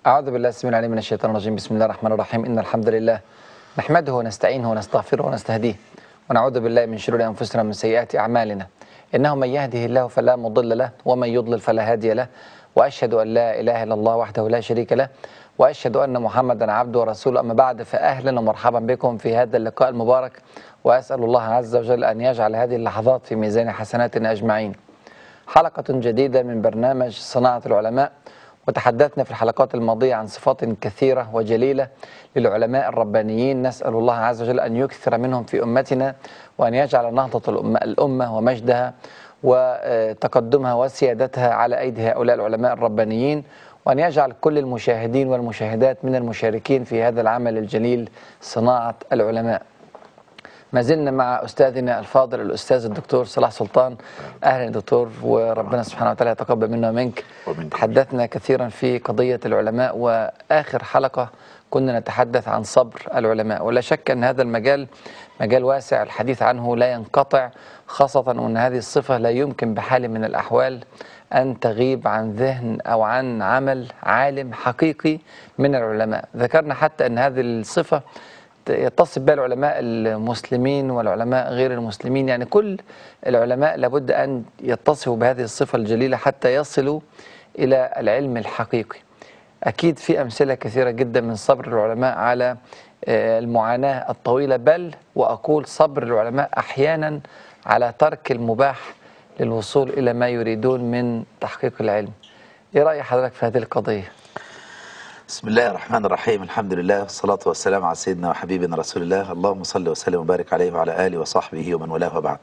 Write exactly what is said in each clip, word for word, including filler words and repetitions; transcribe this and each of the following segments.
أعوذ بالله السميع العليم من الشيطان الرجيم. بسم الله الرحمن الرحيم. إن الحمد لله نحمده ونستعينه ونستغفره ونستهديه ونعوذ بالله من شرور أنفسنا ومن سيئات أعمالنا. إنه من يهده الله فلا مضل له ومن يضلل فلا هادي له، وأشهد أن لا إله إلا الله وحده لا شريك له، وأشهد أن محمدا عبده ورسوله. أما بعد، فأهلا ومرحبا بكم في هذا اللقاء المبارك، وأسأل الله عز وجل أن يجعل هذه اللحظات في ميزان حسناتنا أجمعين. حلقة جديدة من برنامج صناعة العلماء، وتحدثنا في الحلقات الماضية عن صفات كثيرة وجليلة للعلماء الربانيين. نسأل الله عز وجل أن يكثر منهم في أمتنا، وأن يجعل نهضة الأمة, الأمة ومجدها وتقدمها وسيادتها على أيدي هؤلاء العلماء الربانيين، وأن يجعل كل المشاهدين والمشاهدات من المشاركين في هذا العمل الجليل صناعة العلماء. ما زلنا مع أستاذنا الفاضل الأستاذ الدكتور صلاح سلطان. أهلا دكتور، وربنا سبحانه وتعالى يتقبل منا ومنك. تحدثنا كثيرا في قضية العلماء، وآخر حلقة كنا نتحدث عن صبر العلماء، ولا شك أن هذا المجال مجال واسع، الحديث عنه لا ينقطع، خاصة وأن هذه الصفة لا يمكن بحال من الأحوال أن تغيب عن ذهن أو عن عمل عالم حقيقي من العلماء. ذكرنا حتى أن هذه الصفة يتصف بها العلماء المسلمين والعلماء غير المسلمين، يعني كل العلماء لابد أن يتصفوا بهذه الصفة الجليلة حتى يصلوا إلى العلم الحقيقي. أكيد في أمثلة كثيرة جدا من صبر العلماء على المعاناة الطويلة، بل وأقول صبر العلماء أحيانا على ترك المباح للوصول إلى ما يريدون من تحقيق العلم. إيه رأي حضرتك في هذه القضية؟ بسم الله الرحمن الرحيم. الحمد لله والصلاة والسلام على سيدنا وحبيبنا رسول الله. اللهم صل وسلم وبارك عليه وعلى آله وصحبه ومن والاه وبعد.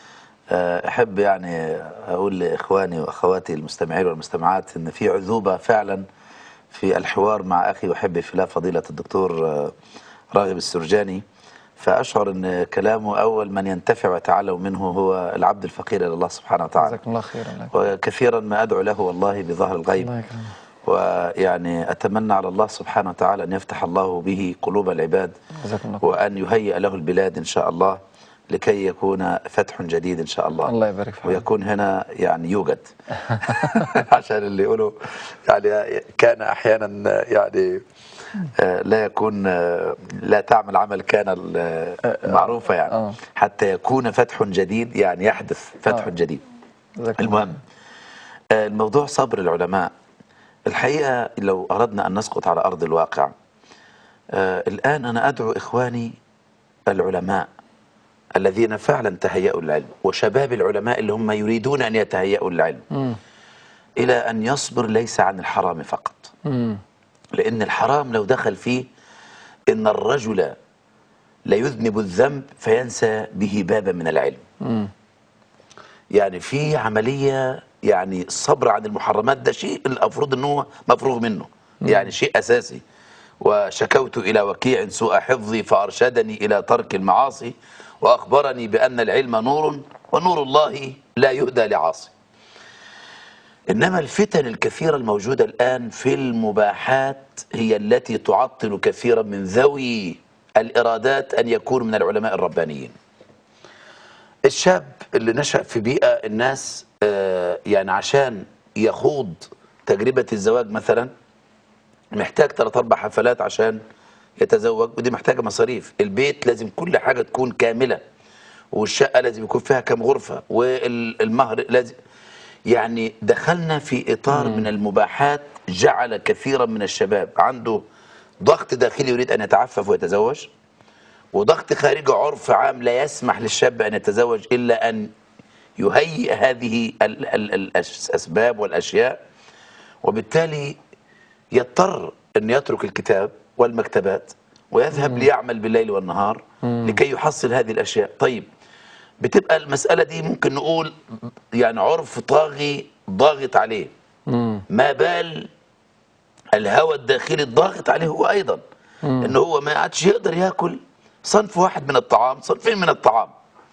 أحب يعني أقول لإخواني وأخواتي المستمعين والمستمعات إن في عذوبة فعلا في الحوار مع أخي وحبي في الله فضيلة الدكتور راغب السرجاني، فأشعر أن كلامه أول من ينتفع ويتعلم منه هو العبد الفقير إلى الله سبحانه وتعالى. جزاكم الله خيرا. وكثيرا ما أدعو له والله بظهر الغيب، الله يكرمك. ويعني أتمنى على الله سبحانه وتعالى أن يفتح الله به قلوب العباد، وأن يهيئ له البلاد إن شاء الله لكي يكون فتح جديد إن شاء الله. الله يبارك فيك. ويكون هنا يعني يوجد عشان اللي يقولوا يعني كان أحيانا يعني لا يكون لا تعمل عمل كان معروفة، يعني حتى يكون فتح جديد، يعني يحدث فتح جديد. المهم الموضوع صبر العلماء. الحقيقة لو أردنا أن نسقط على أرض الواقع، آه الآن أنا أدعو إخواني العلماء الذين فعلا تهيأوا للعلم، وشباب العلماء اللي هم يريدون أن يتهيأوا للعلم، م. إلى أن يصبر ليس عن الحرام فقط، م. لأن الحرام لو دخل فيه إن الرجل ليذنب الذنب فينسى به بابا من العلم. م. يعني في عملية، يعني الصبر عن المحرمات ده شيء المفروض أنه مفروغ منه، يعني شيء أساسي. وشكوت إلى وكيع سوء حفظي فأرشدني إلى ترك المعاصي، وأخبرني بأن العلم نور ونور الله لا يهدى لعاصي. إنما الفتن الكثيرة الموجودة الآن في المباحات هي التي تعطل كثيرا من ذوي الإرادات أن يكونوا من العلماء الربانيين. الشاب اللي نشأ في بيئة الناس يعني عشان يخوض تجربة الزواج مثلا محتاج ثلاث أربع حفلات عشان يتزوج، ودي محتاجة مصاريف. البيت لازم كل حاجة تكون كاملة، والشقة لازم يكون فيها كم غرفة، والمهر لازم، يعني دخلنا في إطار من المباحات جعل كثيرا من الشباب عنده ضغط داخلي يريد أن يتعفف ويتزوج، وضغط خارجي عرف عام لا يسمح للشاب أن يتزوج إلا أن يهيئ هذه الأسباب والأشياء، وبالتالي يضطر أن يترك الكتاب والمكتبات ويذهب مم. ليعمل بالليل والنهار مم. لكي يحصل هذه الأشياء. طيب بتبقى المسألة دي ممكن نقول يعني عرف طاغي ضاغط عليه، مم. ما بال الهوى الداخلي الضاغط عليه هو أيضا، مم. إنه هو ما عادش يقدر يأكل صنف واحد من الطعام، صنفين من الطعام،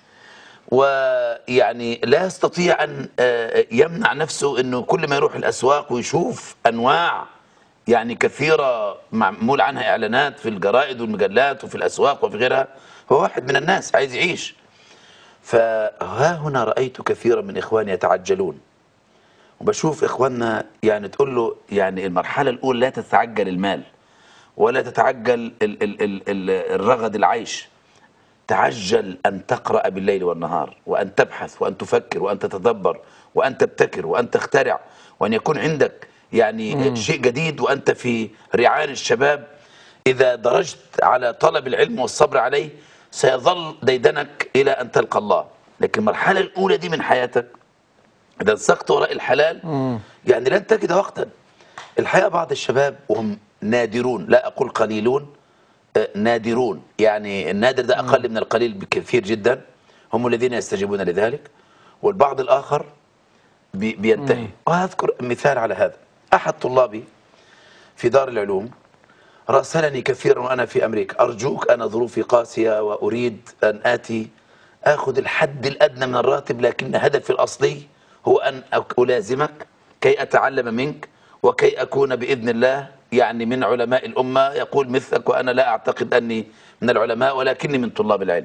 ويعني لا يستطيع أن يمنع نفسه أنه كل ما يروح الأسواق ويشوف أنواع يعني كثيرة معمول عنها إعلانات في الجرائد والمجلات وفي الأسواق وفي غيرها، هو واحد من الناس عايز يعيش. فها هنا رأيت كثيرا من إخواني يتعجلون وبشوف إخواننا يعني تقول له يعني المرحلة الأولى لا تتعجل المال ولا تتعجل ال ال ال ال الرغد العيش، تعجل أن تقرأ بالليل والنهار، وأن تبحث وأن تفكر وأن تتدبر وأن تبتكر وأن تخترع، وأن يكون عندك يعني مم. شيء جديد وأنت في رعان الشباب. إذا درجت على طلب العلم والصبر عليه سيظل ديدنك إلى أن تلقى الله. لكن المرحلة الأولى دي من حياتك إذا انسقت وراء الحلال مم. يعني لن تجد وقتا. الحقيقة بعض الشباب وهم نادرون، لا أقول قليلون، آه، نادرون، يعني النادر ده أقل من القليل بكثير جدا، هم الذين يستجيبون لذلك، والبعض الآخر بي- بينتهي. وأذكر مثال على هذا. أحد طلابي في دار العلوم راسلني كثيرا وأنا في أمريكا: أرجوك أنا ظروفي قاسية وأريد أن آتي أخذ الحد الأدنى من الراتب، لكن هدفي الأصلي هو أن أك- ألازمك كي أتعلم منك وكي أكون بإذن الله يعني من علماء الأمة، يقول مثلك، وأنا لا أعتقد أني من العلماء ولكني من طلاب العلم.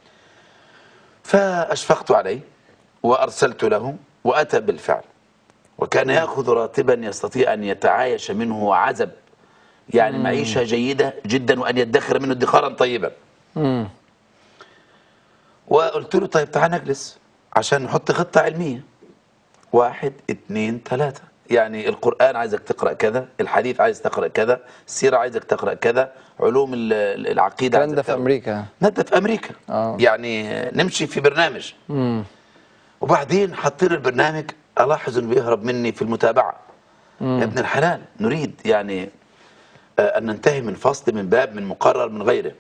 فأشفقت عليه وأرسلت له وأتى بالفعل، وكان يأخذ راتبا يستطيع أن يتعايش منه عزب، يعني معيشة جيدة جدا، وأن يدخر منه ادخارا طيبا. مم. وقلت له طيب تعال نجلس عشان نحط خطة علمية، واحد اتنين تلاتة، يعني القرآن عايزك تقرأ كذا، الحديث عايز تقرأ كذا، السيرة عايزك تقرأ كذا، علوم ال- ال- العقيدة الكلام عايزك ده في تقرأ. أمريكا. ده في أمريكا. آه. يعني نمشي في برنامج. مم. وبعدين حطينا البرنامج، ألاحظ إنه بيهرب مني في المتابعة. مم. يا ابن الحلال، نريد يعني آه، أن ننتهي من فصل، من باب، من مقرر، من غيره.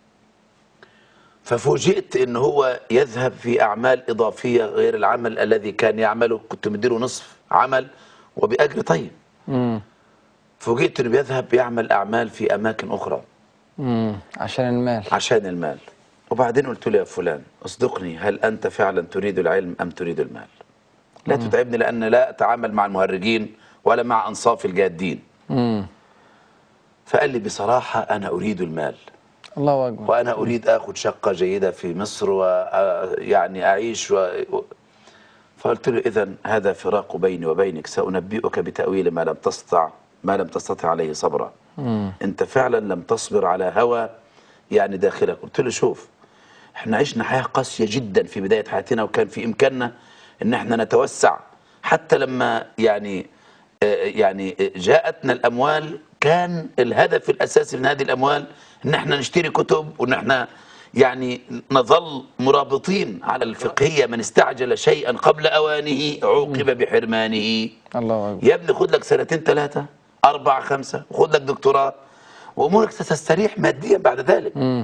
ففوجئت ان هو يذهب في اعمال اضافيه غير العمل الذي كان يعمله، كنت مديله نصف عمل وباجر طيب. مم. فوجئت انه بيذهب يعمل اعمال في اماكن اخرى مم. عشان المال. عشان المال. وبعدين قلت له يا فلان اصدقني، هل انت فعلا تريد العلم ام تريد المال؟ لا تتعبني، لان لا اتعامل مع المهرجين ولا مع انصاف الجادين. مم. فقال لي بصراحه انا اريد المال، الله أكبر. وأنا أريد أخذ شقة جيدة في مصر ويعني أعيش و... فقلت له إذن هذا فراق بيني وبينك، سأنبئك بتأويل ما لم تستطع ما لم تستطع عليه صبرا. مم. أنت فعلا لم تصبر على هوى يعني داخلك. قلت له شوف، احنا عشنا حياة قاسية جدا في بداية حياتنا، وكان في إمكاننا أن احنا نتوسع. حتى لما يعني آه، يعني جاءتنا الأموال كان الهدف الأساسي من هذه الأموال ان احنا نشتري كتب، وان احنا يعني نظل مرابطين على الفقهية: من استعجل شيئا قبل أوانه عوقب بحرمانه. الله أكبر. يا ابني خد لك سنتين ثلاثة أربعة خمسة وخد لك دكتوراه وأمورك ستستريح ماديا بعد ذلك. مم.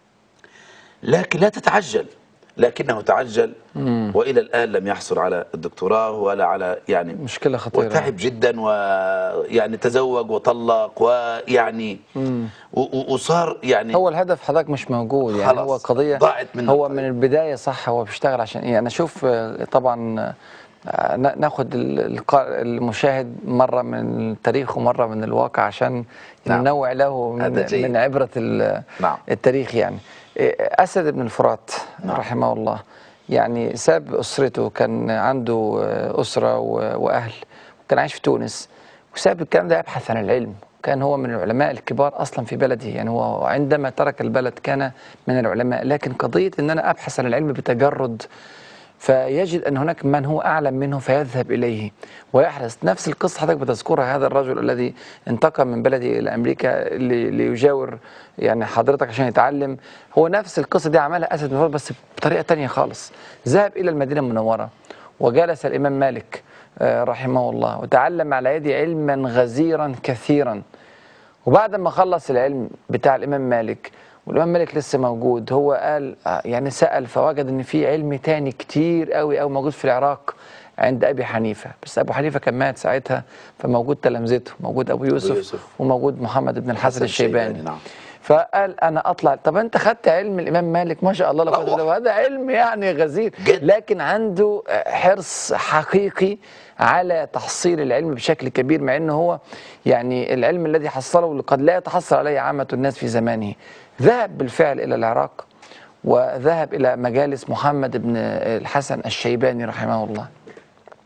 لكن لا تتعجل. لكنه تعجل، مم. وإلى الآن لم يحصل على الدكتوراه ولا على يعني مشكلة خطيرة. وتعب جدا، ويعني تزوج وطلق ويعني مم. و- و- وصار يعني هو الهدف حضرتك مش موجود، يعني خلاص هو قضية ضاعت منه هو القضية. من البداية صح هو بيشتغل عشان ايه. انا اشوف آه، طبعا آه، نا- ناخد ال- القا- المشاهد مرة من التاريخ ومرة من الواقع عشان نعم. ننوع له هذا من, جيد. من عبرة ال- نعم. التاريخ. يعني إيه، أسد بن الفرات نعم. رحمه الله يعني ساب أسرته، كان عنده آه، أسرة و- وأهل، وكان عايش في تونس، وساب الكلام ده يبحث عن العلم. كان هو من العلماء الكبار أصلا في بلده، يعني هو عندما ترك البلد كان من العلماء. لكن قضية أن أنا أبحث عن العلم بتجرد، فيجد أن هناك من هو أعلم منه فيذهب إليه ويحرص. نفس القصة حضرتك بتذكرها، هذا الرجل الذي انتقل من بلده إلى أمريكا لي- ليجاور يعني حضرتك عشان يتعلم، هو نفس القصة دي عملها أسد بن فرات بس بطريقة تانية خالص. ذهب إلى المدينة المنورة وجلس الإمام مالك آه، رحمه الله وتعلم على يده علما غزيرا كثيرا. وبعد ما خلص العلم بتاع الإمام مالك والإمام مالك لسه موجود، هو قال آه، يعني سأل فوجد إن في علم تاني كتير قوي قوي موجود في العراق عند أبي حنيفة، بس أبو حنيفة كان مات ساعتها، فموجود تلامذته، موجود أبو يوسف, يوسف. وموجود محمد بن الحسن حسن الشيباني. الشيباني، نعم. فقال انا اطلع. طب انت خدت علم الامام مالك، ما شاء الله لا قوة الا بالله، هذا علم يعني غزير جد. لكن عنده حرص حقيقي على تحصيل العلم بشكل كبير، مع انه هو يعني العلم الذي حصله قد لا يتحصل عليه عامة الناس في زمانه. ذهب بالفعل الى العراق وذهب الى مجالس محمد بن الحسن الشيباني رحمه الله.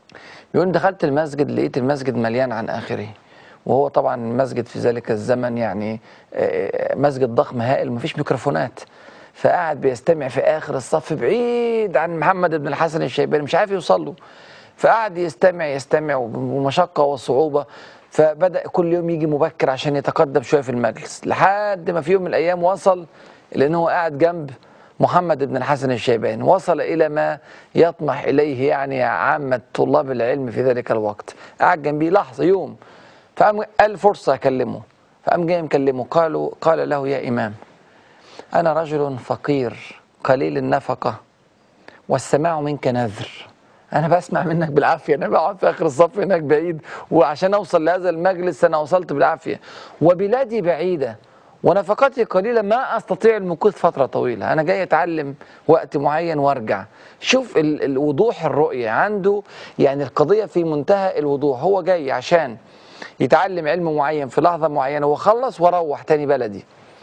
بيقول دخلت المسجد لقيت المسجد مليان عن آخره، وهو طبعا المسجد في ذلك الزمن يعني مسجد ضخم هائل ومفيش ميكروفونات، فقعد بيستمع في آخر الصف بعيد عن محمد بن الحسن الشيباني مش عارف يوصل له، فقعد يستمع يستمع ومشقة وصعوبة، فبدأ كل يوم يجي مبكر عشان يتقدم شوية في المجلس، لحد ما في يوم من الأيام وصل، لأن هو قاعد جنب محمد بن الحسن الشيباني، وصل إلى ما يطمح إليه يعني عامة طلاب العلم في ذلك الوقت، قاعد جنبيه لحظة يوم، فقام قال فرصة أكلمه، فقام جاي مكلمه، قالوا قال له يا إمام أنا رجل فقير قليل النفقة والسماع منك نذر، أنا بسمع منك بالعافية، أنا بقعد في آخر الصف هناك بعيد، وعشان أوصل لهذا المجلس أنا وصلت بالعافية، وبلادي بعيدة ونفقتي قليلة ما أستطيع المكوث فترة طويلة، أنا جاي أتعلم وقت معين وأرجع. شوف الوضوح الرؤية عنده، يعني القضية في منتهى الوضوح، هو جاي عشان يتعلم علم معين في لحظة معينة وخلص وروح تاني بلدي.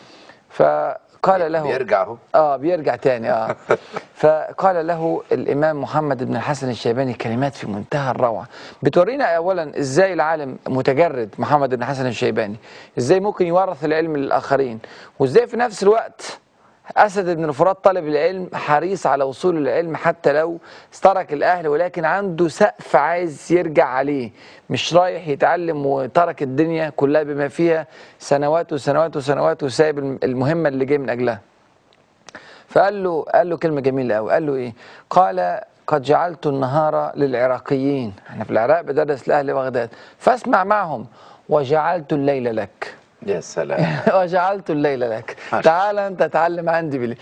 فقال له بيرجع اهو اه بيرجع تاني اه فقال له الامام محمد بن الحسن الشيباني كلمات في منتهى الروعه، بتورينا اولا ازاي العالم متجرد محمد بن الحسن الشيباني، ازاي ممكن يورث العلم للاخرين، وازاي في نفس الوقت أسد بن الفرات طالب العلم حريص على وصول العلم حتى لو ترك الأهل، ولكن عنده سقف عايز يرجع عليه، مش رايح يتعلم وترك الدنيا كلها بما فيها سنوات وسنوات وسنوات وسايب المهمة اللي جاي من أجلها. فقال له قال له كلمة جميلة قوي، قال له إيه؟ قال قد جعلت النهار للعراقيين، احنا في العراق بدرس لأهل بغداد، فاسمع معهم، وجعلت الليل لك. يا سلام. وجعلت الليل لك، تعال انت تعلم عندي بالليل،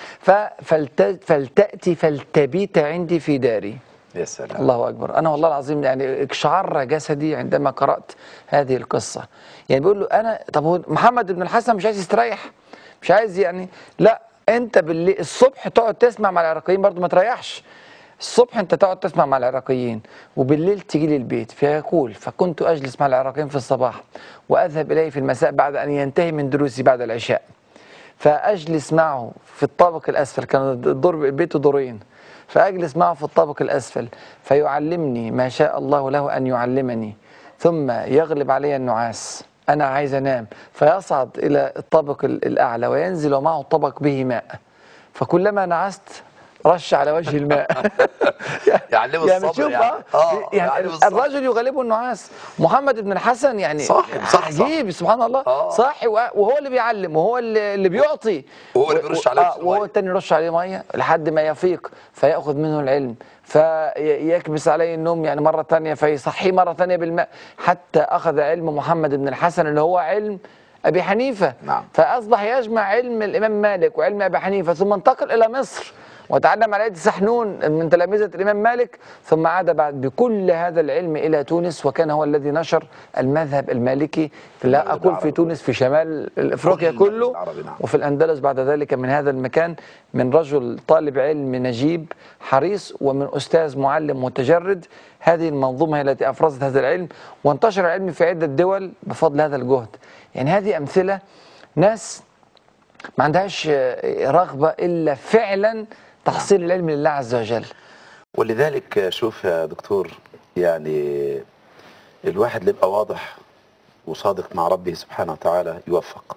فلتأتي فلتبيت عندي في داري. يا سلام. الله اكبر. انا والله العظيم يعني اقشعر جسدي عندما قرأت هذه القصة. يعني بيقول له انا، طب هو محمد بن الحسن مش عايز يستريح، مش عايز يعني، لا انت بالليل الصبح تقعد تسمع مع العراقيين برضو ما تريحش، الصبح انت تقعد تسمع مع العراقيين وبالليل تيجي لي البيت. فيقول فكنت اجلس مع العراقيين في الصباح واذهب اليه في المساء بعد ان ينتهي من دروسي بعد العشاء، فاجلس معه في الطابق الاسفل، كان الدور بيته دورين، فاجلس معه في الطابق الاسفل فيعلمني ما شاء الله له ان يعلمني، ثم يغلب علي النعاس، انا عايز انام، فيصعد الى الطابق الاعلى وينزل ومعه طبق به ماء، فكلما نعست رش على وجه الماء. يعلمه يعني الصبر. شوف يعني, آه يعني الرجل يغلبه النعاس. محمد بن الحسن يعني صاحب صح عجيب صح. سبحان الله. آه. صاحي وهو اللي بيعلم وهو اللي, اللي بيعطي وهو اللي بيرش عليه آه وهو التاني يرش عليه ميه لحد ما يفيق فياخذ منه العلم، فيكبس عليه النوم يعني مره ثانيه فيصحيه مره ثانيه بالماء، حتى اخذ علم محمد بن الحسن اللي هو علم ابي حنيفه. نعم. فاصبح يجمع علم الامام مالك وعلم ابي حنيفه، ثم انتقل الى مصر وتعلم على يد سحنون من تلامذة الإمام مالك، ثم عاد بعد بكل هذا العلم إلى تونس، وكان هو الذي نشر المذهب المالكي، لا أقول في تونس، في شمال أفريقيا كله وفي الأندلس بعد ذلك. من هذا المكان، من رجل طالب علم نجيب حريص ومن أستاذ معلم متجرد، هذه المنظومة هي التي أفرزت هذا العلم وانتشر العلم في عدة دول بفضل هذا الجهد. يعني هذه أمثلة ناس ما عندهاش رغبة إلا فعلا تحصيل العلم لله عز وجل. ولذلك شوف يا دكتور، يعني الواحد اللي يبقى واضح وصادق مع ربه سبحانه وتعالى يوفق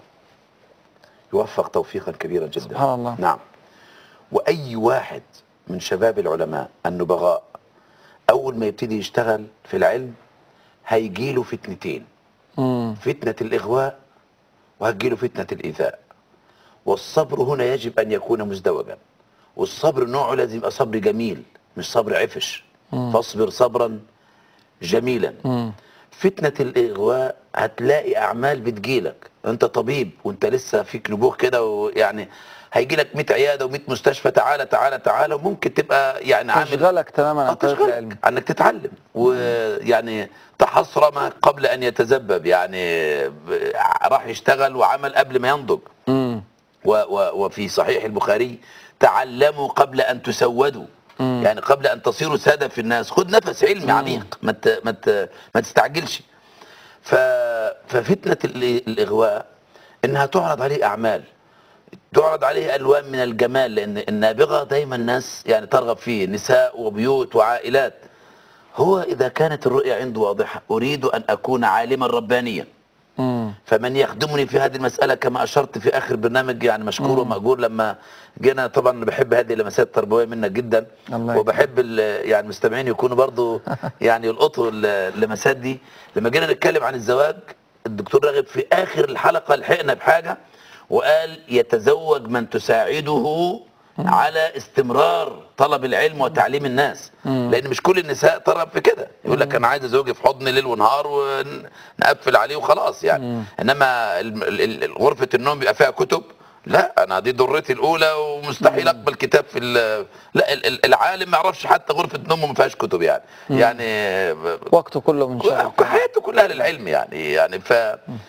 يوفق توفيقا كبيرا جدا. سبحان الله. نعم. وأي واحد من شباب العلماء النبغاء أول ما يبتدي يشتغل في العلم هيجيله فتنتين، مم. فتنة الإغواء وهتجيله فتنة الإيذاء، والصبر هنا يجب أن يكون مزدوجا، والصبر نوعه لازم يبقى صبر جميل مش صبر عفش. مم. فاصبر صبرا جميلا. مم. فتنة الإغواء هتلاقي أعمال بتجيلك، أنت طبيب وأنت لسه فيك نبوغ كده، ويعني هيجي لك مئة عيادة ومئة مستشفى، تعالى تعالى تعالى، وممكن تبقى يعني عامل تشغلك تماما عن طريق العلم، انك تتعلم، ويعني تحصرم قبل ان يتذبب، يعني راح يشتغل وعمل قبل ما ينضج. مم. و و وفي صحيح البخاري تعلموا قبل ان تسودوا. مم. يعني قبل ان تصيروا سادة في الناس، خد نفس علمي عميق، ما ما ما تستعجلش. ففتنة الاغواء انها تعرض عليه اعمال، تعرض عليه ألوان من الجمال، لأن النابغة دايما الناس يعني ترغب فيه، نساء وبيوت وعائلات. هو إذا كانت الرؤية عنده واضحة، أريد أن أكون عالما ربانيا، مم. فمن يخدمني في هذه المسألة كما أشرت في آخر برنامج، يعني مشكور ومأجور لما جينا. طبعا بحب هذه اللمسات التربوية منك جدا، الله وبحب ال- يعني المستمعين يكونوا برضو يعني يلقطوا ال- اللمسات دي. لما جينا نتكلم عن الزواج، الدكتور راغب في آخر الحلقة لحقنا بحاجة وقال يتزوج من تساعده على استمرار طلب العلم وتعليم الناس. لان مش كل النساء ترغب في كده، يقول لك انا عايز زوجي في حضني ليل ونهار ونقفل عليه وخلاص يعني. انما ال- ال- ال- غرفه النوم بيبقى فيها كتب، لا انا دي ضرتي الاولى ومستحيل اقبل كتاب في ال- لا ال- ال- العالم ما يعرفش حتى غرفه نومه ما فيهاش كتب يعني. يعني وقته كله من شغل، حياته كلها للعلم يعني. يعني ف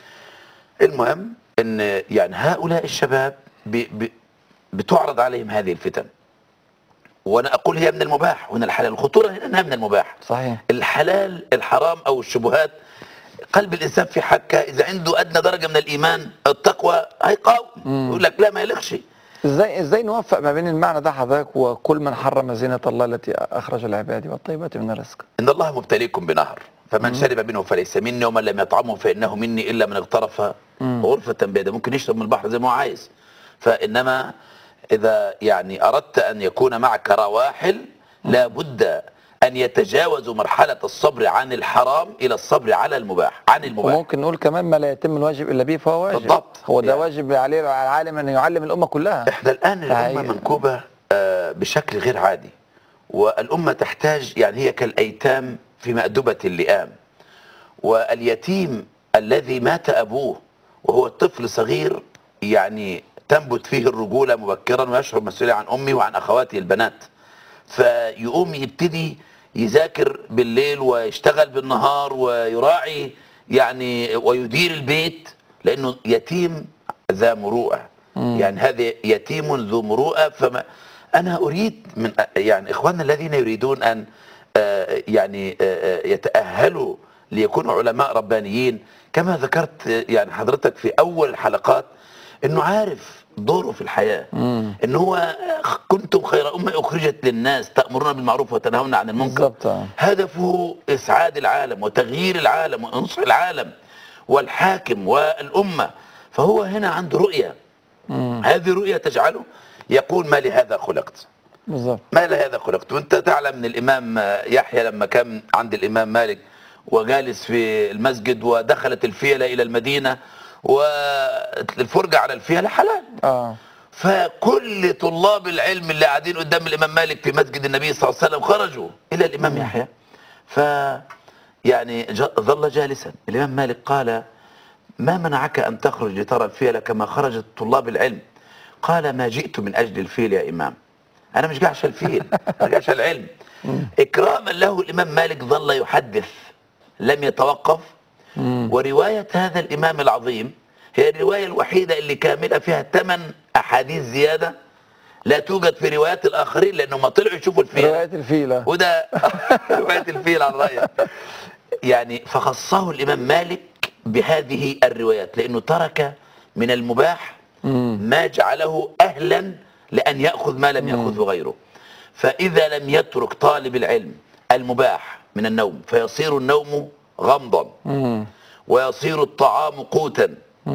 المهم ان يعني هؤلاء الشباب بي بي بتعرض عليهم هذه الفتن، وانا اقول هي من المباح ومن الحلال. الخطوره هنا انها من المباح. صحيح. الحلال الحرام او الشبهات قلب الانسان في حكه، اذا عنده ادنى درجه من الايمان التقوى هيقاوم، يقول لك لا ما يليقش. ازاي ازاي نوفق ما بين المعنى ده حضرتك وكل من حرم زينة الله التي اخرج العباد والطيبات من الرزق؟ ان الله مبتليكم بنهر فمن شرب منه فليس مني ومن لم يطعمه فانه مني الا من اغترف غرفه بيده. ممكن يشرب من البحر زي ما هو عايز، فانما اذا يعني اردت ان يكون معك رواحل لابد ان يتجاوزوا مرحله الصبر عن الحرام الى الصبر على المباح، عن المباح. وممكن نقول كمان ما لا يتم الواجب الا به فهو واجب. بالضبط. هو ده يعني واجب عليه على العالم ان يعلم الامه كلها. احنا الان الامه منكوبه آه، بشكل غير عادي، والامه تحتاج يعني هي كالايتام في مأدبه اللئام. واليتيم الذي مات ابوه وهو طفل صغير يعني تنبت فيه الرجوله مبكرا ويشعر مسؤوليه عن امه وعن اخواته البنات، فيقوم يبتدي يذاكر بالليل ويشتغل بالنهار ويراعي يعني ويدير البيت لانه يتيم ذا مروءه. يعني هذا يتيم ذو مروءه. فما انا اريد من يعني اخواننا الذين يريدون ان آه، يعني آه، يتاهلوا ليكونوا علماء ربانيين، كما ذكرت يعني حضرتك في اول الحلقات انه عارف دوره في الحياه، ان هو كنتم خير امه اخرجت للناس تامرون بالمعروف وتنهون عن المنكر. بالضبط. هدفه اسعاد العالم وتغيير العالم وانصح العالم والحاكم والامه. فهو هنا عنده رؤيه، هذه رؤيه تجعله يقول ما لهذا خلقت. بالظبط. ما لهذا خلقت. وانت تعلم ان الامام يحيى لما كان عند الامام مالك وجالس في المسجد ودخلت الفيله الى المدينه والفرجه على الفيله حلال. اه فكل طلاب العلم اللي قاعدين قدام الامام مالك في مسجد النبي صلى الله عليه وسلم خرجوا الى الامام يحيى. ف يعني ج- ظل جالسا. الامام مالك قال ما منعك ان تخرج لترى الفيل كما خرجت طلاب العلم؟ قال ما جئت من اجل الفيل يا امام، انا مش جاي عشان الفيل، انا جاي عشان العلم. اكراما له الامام مالك ظل يحدث لم يتوقف. وروايه هذا الامام العظيم هي الروايه الوحيده اللي كامله فيها ثمان احاديث زياده لا توجد في روايات الاخرين، لانهم ما طلعوا يشوفوا الفيل. رواية الفيلة وده روايه الفيل على رايك. يعني فخصه الامام مالك بهذه الروايات لانه ترك من المباح ما جعله اهلا لان ياخذ ما لم ياخذه غيره. فاذا لم يترك طالب العلم المباح من النوم فيصير النوم غمضا، ويصير الطعام قوتا،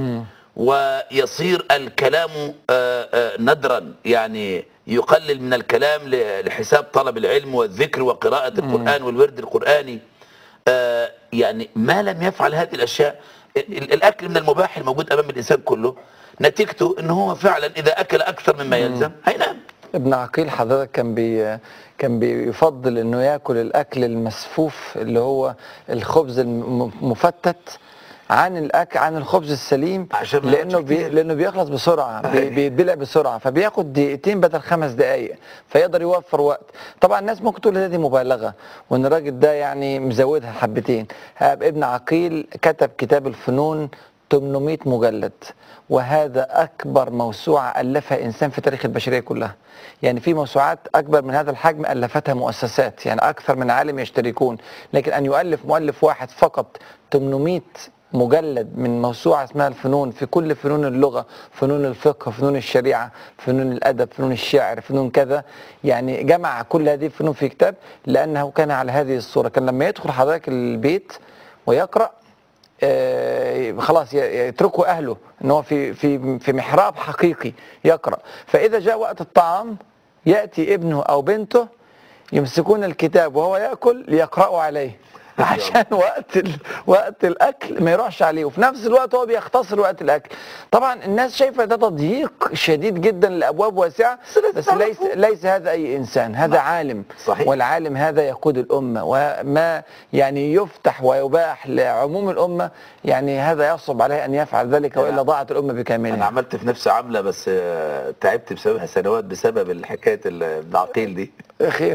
ويصير الكلام آه، آه، ندرا، يعني يقلل من الكلام ل- لحساب طلب العلم والذكر وقراءة القرآن والورد القرآني. آه، يعني ما لم يفعل هذه الأشياء، ال- الأكل من المباح الموجود أمام الإنسان كله نتيجته أنه هو فعلا إذا أكل أكثر مما يلزم هينام. ابن عقيل حضرتك كان بي كان بيفضل انه ياكل الاكل المسفوف اللي هو الخبز المفتت عن الاكل عن الخبز السليم، عشان ما لانه ياكلش بي كتير. لانه بيخلص بسرعه، بي- بيتبلع بسرعه، فبياخد دقيقتين بدل خمس دقائق فيقدر يوفر وقت. طبعا الناس ممكن تقول دي مبالغه وان الراجل ده يعني مزودها حبتين. ابن عقيل كتب كتاب الفنون ثمانمائة مجلد، وهذا أكبر موسوعة ألفها إنسان في تاريخ البشرية كلها. يعني في موسوعات أكبر من هذا الحجم ألفتها مؤسسات، يعني أكثر من عالم يشتركون، لكن أن يؤلف مؤلف واحد فقط ثمانمائة مجلد من موسوعة اسمها الفنون، في كل فنون اللغة، فنون الفقه، فنون الشريعة، فنون الأدب، فنون الشعر، فنون كذا. يعني جمع كل هذه الفنون في كتاب، لأنه كان على هذه الصورة. كان لما يدخل حضرتك البيت ويقرأ آه خلاص يتركه أهله ان هو في في في محراب حقيقي يقرأ. فإذا جاء وقت الطعام يأتي ابنه أو بنته يمسكون الكتاب وهو يأكل ليقرأوا عليه، عشان وقت ال... وقت الاكل ما يروحش عليه، وفي نفس الوقت هو بيختصر وقت الاكل. طبعا الناس شايفه ده تضييق شديد جدا لابواب واسعه، بس ليس ليس هذا اي انسان، هذا عالم. صحيح. والعالم هذا يقود الامه، وما يعني يفتح ويباح لعموم الامه يعني هذا يصعب عليه ان يفعل ذلك، والا ضاعت الامه بكاملها. انا عملت في نفسي عمله بس تعبت بسببها سنوات بسبب الحكايه العقيل دي. خير.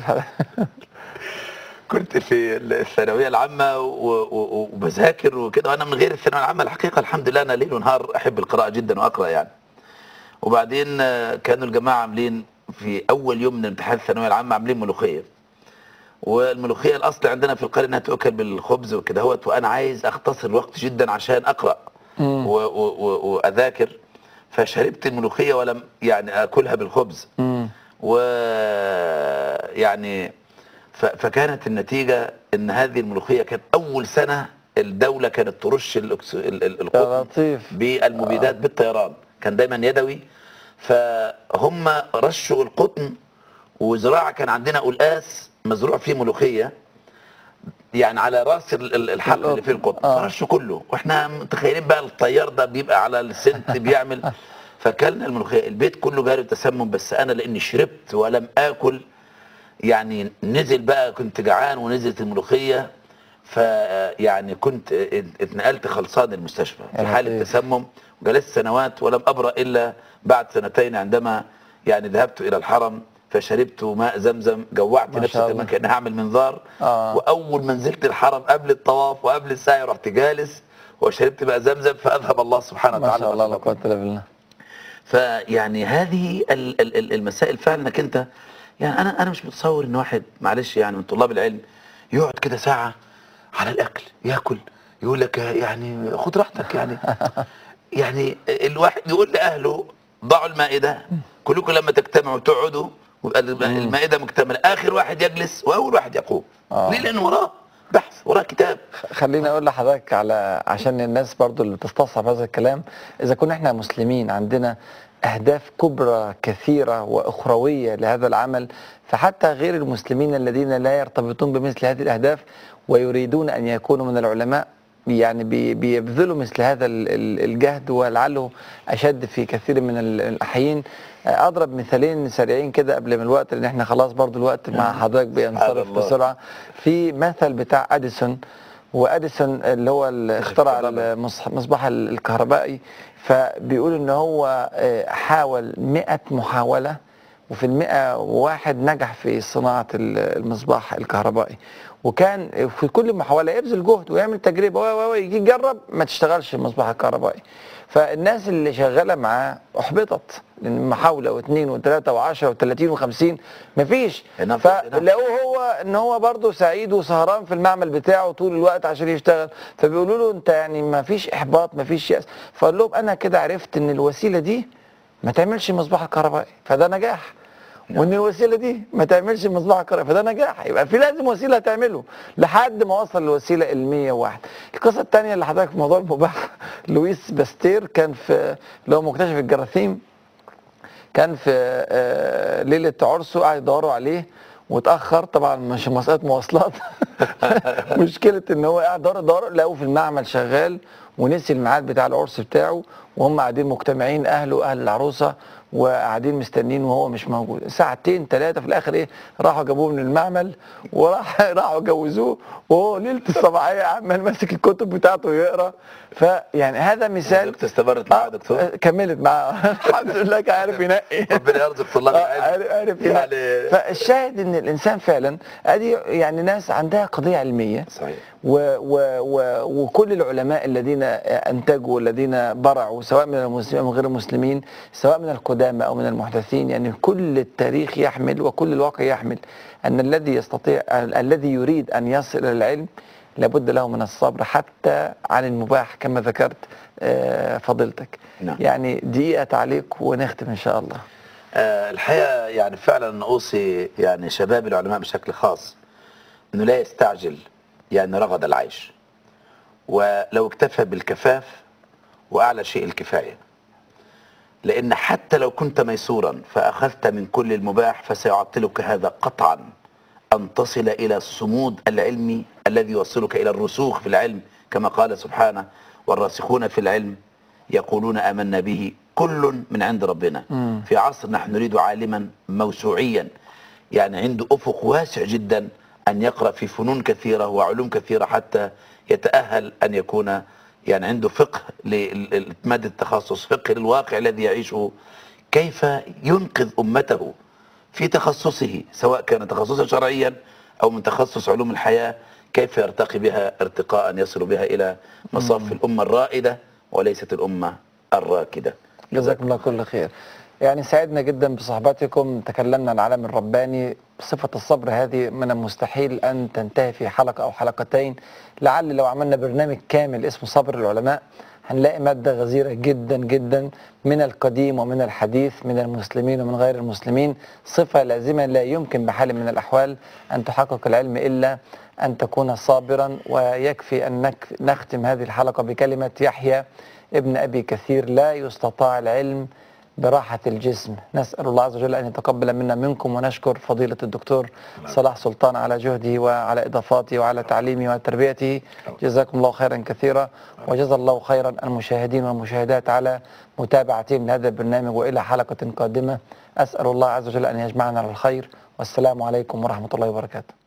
كنت في الثانويه العامه وبذاكر وكده، وانا من غير الثانويه العامه الحقيقه الحمد لله انا ليل ونهار احب القراءه جدا واقرا يعني. وبعدين كانوا الجماعه عاملين في اول يوم من امتحان الثانويه العامه عاملين ملوخيه، والملوخيه الاصل عندنا في القريه انها تؤكل بالخبز وكده هوت، وانا عايز اختصر الوقت جدا عشان اقرا واذاكر، فشربت الملوخيه ولم يعني اكلها بالخبز. ويعني فكانت النتيجة ان هذه الملوخية كانت اول سنة الدولة كانت ترش القطن بالمبيدات آه. بالطيران، كان دايما يدوي، فهم رشوا القطن وزراعة كان عندنا قلقاس مزروع فيه ملوخية يعني على راس الحقل اللي فيه القطن، آه. فرشوا كله، واحنا متخيلين بقى الطيار ده بيبقى على السنت بيعمل فكلنا الملوخية البيت كله جاله تسمم، بس انا لاني شربت ولم اكل يعني نزل بقى، كنت جعان ونزلت الملوخيه، فيعني كنت اتنقلت خلصان المستشفى في حاله تسمم، وجلست سنوات ولم ابرأ الا بعد سنتين عندما يعني ذهبت الى الحرم فشربت ماء زمزم، جوعت نفسي كمان كأن هعمل منظار. آه. واول ما نزلت الحرم قبل الطواف وقبل السعي رحت جالس وشربت ماء زمزم فاذهب الله سبحانه وتعالى. ما شاء الله لا قوه الا بالله. فيعني هذه المسائل فعلا انك انت يعني انا انا مش متصور ان واحد معلش يعني من طلاب العلم يقعد كده ساعه على الاكل ياكل يقول لك يعني خد راحتك يعني يعني الواحد يقول لاهله ضعوا المائده كلكم لما تجتمعوا تقعدوا ويبقى المائده مكتمله، اخر واحد يجلس واول واحد يقوم. آه. ليه؟ لانه وراه بحث وراه كتاب. خليني اقول لحضرتك على عشان الناس برضو اللي بتستصعب هذا الكلام، اذا كنا احنا مسلمين عندنا أهداف كبرى كثيرة وأخروية لهذا العمل، فحتى غير المسلمين الذين لا يرتبطون بمثل هذه الأهداف ويريدون أن يكونوا من العلماء يعني بيبذلوا مثل هذا الجهد، ولعله أشد في كثير من الأحيان. أضرب مثالين سريعين كده قبل ما الوقت، لأن احنا خلاص برضو الوقت مع حضرتك بينصرف بسرعة. في مثل بتاع أديسون، وأديسون اللي هو اللي اخترع المصباح الكهربائي، فبيقول ان هو حاول مئة محاولة وفي المئة واحد نجح في صناعة المصباح الكهربائي، وكان في كل محاولة يبذل جهد ويعمل تجربة ويجي يجرب ما تشتغلش المصباح الكهربائي. فالناس اللي شغالة معاه احبطت، لان محاولة واثنين وثلاثة وعشرة وثلاثين وخمسين مفيش، فلقوه هو ان هو برضه سعيد وسهران في المعمل بتاعه طول الوقت عشان يشتغل. فبيقولوا له انت يعني مفيش احباط مفيش يأس، فقال لهم انا كده عرفت ان الوسيلة دي ما تعملش مصباح الكهربائي فده نجاح، وان الوسيله دي ما تعملش مصباح كهربائي فده نجاح، يبقى في لازم وسيله تعمله لحد ما وصل للوسيله ال مية وواحد. القصه الثانيه اللي حضرتك في موضوع المباح، لويس باستير كان في اللي هو مكتشف الجراثيم، كان في ليله عرسه قاعد يدوروا عليه واتاخر، طبعا مش مساله مواصلات مشكله ان هو قاعد يدور يدور لقوه في المعمل شغال ونسي الميعاد بتاع العرس بتاعه، وهم قاعدين مجتمعين اهله اهل العروسه وقاعدين مستنين وهو مش موجود. ساعتين ثلاثه في الاخر ايه راحوا جابوه من المعمل وراح راحوا جوزوه، وهو ليله الصباحيه عمال ماسك الكتب بتاعته يقرا. فيعني هذا مثال. استمرت معاه دكتور؟ كملت معاه الحمد لله، كان عارف ينقي ربنا يرزق طلاب العلم. عارف يعني. فالشاهد ان الانسان فعلا ادي يعني ناس عندها قضيه علميه صحيح، و و و وكل العلماء الذين انتجوا والذين برعوا سواء من المسلمين او غير المسلمين، سواء من القدامى او من المحدثين، يعني كل التاريخ يحمل وكل الواقع يحمل ان الذي يستطيع الذي يريد ان يصل الى العلم لابد له من الصبر حتى عن المباح كما ذكرت آه، فضيلتك. نعم. يعني دقيقة تعليق ونختم إن شاء الله. آه، الحقيقة يعني فعلا أوصي يعني شباب العلماء بشكل خاص أنه لا يستعجل يعني رغد العيش، ولو اكتفى بالكفاف وأعلى شيء الكفاية، لأن حتى لو كنت ميسورا فأخذت من كل المباح فسيعطلك هذا قطعا أن تصل إلى الصمود العلمي الذي يوصلك إلى الرسوخ في العلم، كما قال سبحانه: والراسخون في العلم يقولون آمنا به كل من عند ربنا. مم. في عصر نحن نريد عالما موسوعيا يعني عنده أفق واسع جدا أن يقرأ في فنون كثيرة وعلوم كثيرة حتى يتأهل أن يكون يعني عنده فقه لمادة التخصص، فقه للواقع الذي يعيشه، كيف ينقذ أمته في تخصصه سواء كان تخصصا شرعيا أو من تخصص علوم الحياة، كيف يرتقي بها ارتقاء يصل بها إلى مصاف الأمة الرائدة وليست الأمة الراكدة. جزاكم الله كل خير. يعني سعدنا جدا بصحبتكم، تكلمنا عن العالم الرباني. صفة الصبر هذه من المستحيل أن تنتهي في حلقة أو حلقتين، لعل لو عملنا برنامج كامل اسمه صبر العلماء هنلاقي مادة غزيرة جدا جدا من القديم ومن الحديث، من المسلمين ومن غير المسلمين. صفة لازمة لا يمكن بحال من الأحوال أن تحقق العلم إلا أن تكون صابرا. ويكفي أن نختم هذه الحلقة بكلمة يحيى ابن أبي كثير: لا يستطاع العلم براحة الجسم. نسأل الله عز وجل أن يتقبل منا منكم، ونشكر فضيلة الدكتور صلاح سلطان على جهده وعلى إضافاته وعلى تعليمه وتربيته. جزاكم الله خيرا كثيرا، وجزا الله خيرا المشاهدين والمشاهدات على متابعتهم لهذا البرنامج. وإلى حلقة قادمة أسأل الله عز وجل أن يجمعنا على الخير، والسلام عليكم ورحمة الله وبركاته.